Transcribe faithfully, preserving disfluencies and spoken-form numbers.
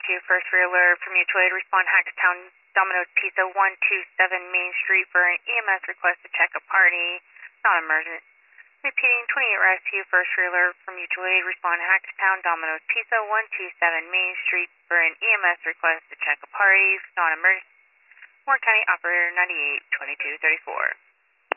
Rescue, first alert from mutual aid, respond Hackstown, Domino's Pizza, one two seven Main Street for an E M S request to check a party, non-emergent. Repeating, twenty-eight Rescue, first alert from mutual aid, respond Hackstown, Domino's Pizza, one two seven Main Street for an E M S request to check a party, non-emergent. Warren County Operator ninety-eight twenty-two thirty-four.